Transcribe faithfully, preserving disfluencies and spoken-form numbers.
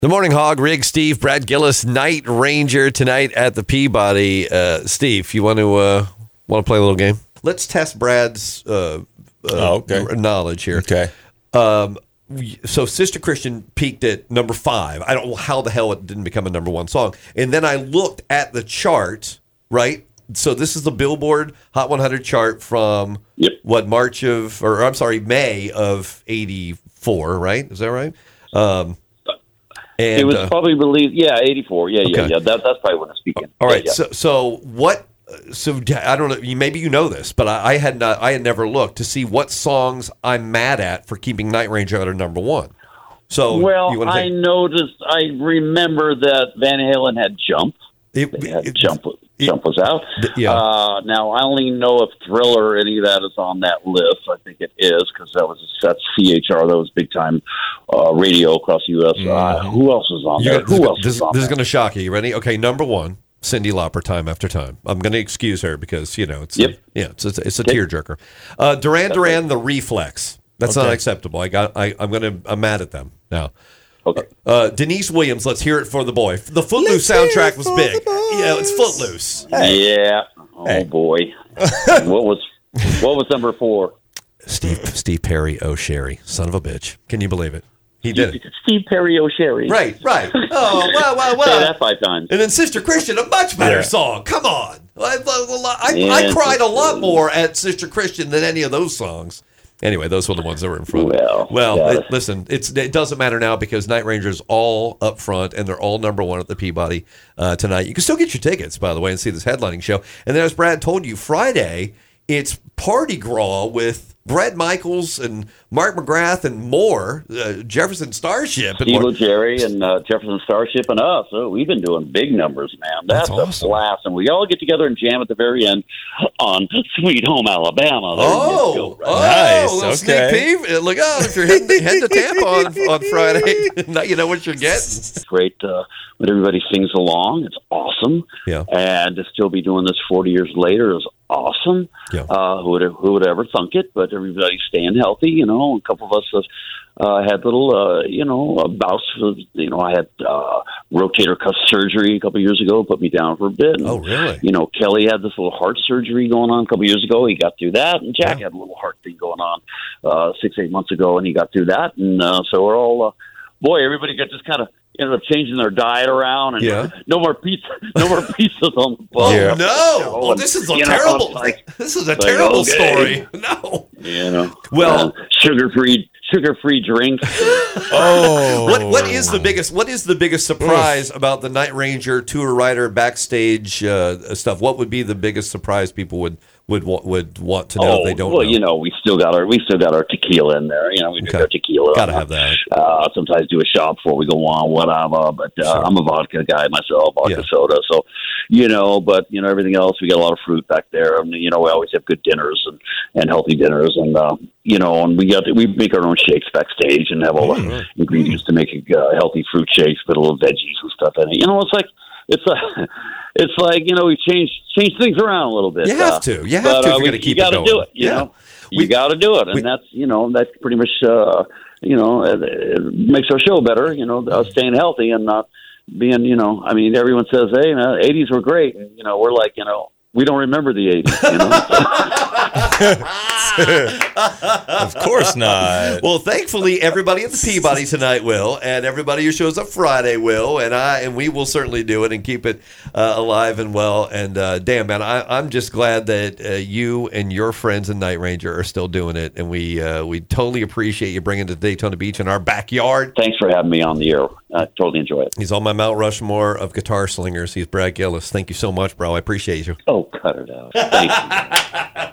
The Morning Hog, Rig, Steve, Brad Gillis, Night Ranger tonight at the Peabody. Uh, Steve, you want to uh, want to play a little game? Let's test Brad's uh, uh, oh, okay. knowledge here. Okay. Um, so Sister Christian peaked at number five. I don't know how the hell it didn't become a number one song. And then I looked at the chart, right? So this is the Billboard Hot one hundred chart from yep. what, March of, or I'm sorry, May of eighty-four, right? Is that right? Um, and, it was uh, probably released, yeah, eighty-four. Yeah, okay. yeah, yeah. That, that's probably when it's speaking. All right. Yeah, yeah. So, so what? So I don't know. Maybe you know this, but I, I had not. I had never looked to see what songs I'm mad at for keeping Night Ranger out of number one. So, well, you wanna I take, noticed. I remember that Van Halen had Jump. It, They had it, Jump. it, Jump was out. Yeah. Uh, now I only know if Thriller or any of that is on that list. I think it is because that was that's C H R. That was big time uh, radio across the U S. Mm-hmm. Uh, who else was on you there? got, who this, else? This, was on this is there? going to shock you. You ready? Okay, number one, Cyndi Lauper, Time After Time. I'm going to excuse her because you know it's yep. a, yeah, it's a, it's a tearjerker. Uh, Duran That's Duran, right. The Reflex. That's okay. not acceptable. I got. I, I'm going to. I'm mad at them now. Okay. Uh, Denise Williams, Let's Hear It for the Boy. The Footloose Let's soundtrack was big. Yeah, it's Footloose. Hey. Yeah. Oh Hey. boy. what was what was number four? Steve Steve Perry O'Sherry, son of a bitch. Can you believe it? He did it. Steve Perry O'Sherry. Right, right. Oh, wow, wow, wow. Say that five times. And then Sister Christian, a much better Yeah. song. Come on. I, I, I, Yeah, I cried a lot more at Sister Christian than any of those songs. Anyway, those were the ones that were in front. Well, well yeah. it, listen, it's, it doesn't matter now because Night Ranger's all up front, and they're all number one at the Peabody uh, tonight. You can still get your tickets, by the way, and see this headlining show. And then, as Brad told you, Friday, it's Party Gras with Bret Michaels and Mark McGrath and more, uh, Jefferson Starship. And Steve more. Jerry and uh, Jefferson Starship and us. Oh, we've been doing big numbers, man. That's, That's awesome. a blast. And we all get together and jam at the very end on Sweet Home Alabama. There Oh, you go, right? oh, Nice, a little okay. sneak peek. Look out if you're heading, heading to Tampa on, on Friday. Now you know what you're getting. It's great uh, when everybody sings along. It's awesome. Yeah. And to still be doing this forty years later is awesome. Yeah. Uh, who would who would ever thunk it? But everybody's staying healthy. You know, a couple of us have uh, had little, uh, you know, uh, bouts. Of, you know, I had uh, rotator cuff surgery a couple of years ago. Put me down for a bit. And, Oh, really? You know, Kelly had this little heart surgery going on a couple of years ago. He got through that, and Jack Yeah. had a little heart thing going on uh, six, eight months ago, and he got through that. And uh, so we're all, uh, boy, everybody got just kind of ended up changing their diet around, and Yeah. no more pizza, no more pizzas on the Oh, Yeah. no. Oh, this is a You know, terrible, it's like- this is a like, terrible okay. story. No. You know, Well- uh, sugar-free, sugar-free drinks. Oh. What what is the biggest what is the biggest surprise about the Night Ranger tour rider backstage uh, stuff? What would be the biggest surprise people would would wa- would want to know oh, if they don't well, know? you know, we still got our we still got our tequila in there. You know, we Okay. do our tequila. Gotta have that. Uh, sometimes do a shot before we go on, whatever. But uh, Sure. I'm a vodka guy myself, vodka Yeah. soda. So, you know, but you know, everything else, we got a lot of fruit back there. And you know, we always have good dinners and, and healthy dinners, and uh, you know, and we got we make our own shakes backstage and have all the ingredients to make a uh, healthy fruit shakes, put a little veggies and stuff in it. You know, it's like it's a. It's like, you know, we change change things around a little bit. You have uh, to. You have but, to if uh, you're we- gonna keep you it gotta going. do it. You Yeah. know, We- you got to do it, and we- that's you know that's pretty much uh, you know it, it makes our show better. You know, us staying healthy and not being you know. I mean, everyone says, "Hey, man, eighties were great," and you know, we're like, you know, we don't remember the eighties. You know. Of course not. Well, thankfully, everybody at the Peabody tonight will, and everybody who shows up Friday will, and I and we will certainly do it and keep it uh, alive and well. And uh, damn, man, I, I'm just glad that uh, you and your friends in Night Ranger are still doing it, and we uh, we totally appreciate you bringing it to Daytona Beach in our backyard. Thanks for having me on the air. I totally enjoy it. He's on my Mount Rushmore of guitar slingers. He's Brad Gillis. Thank you so much, bro. I appreciate you. Oh, cut it out. Thank you.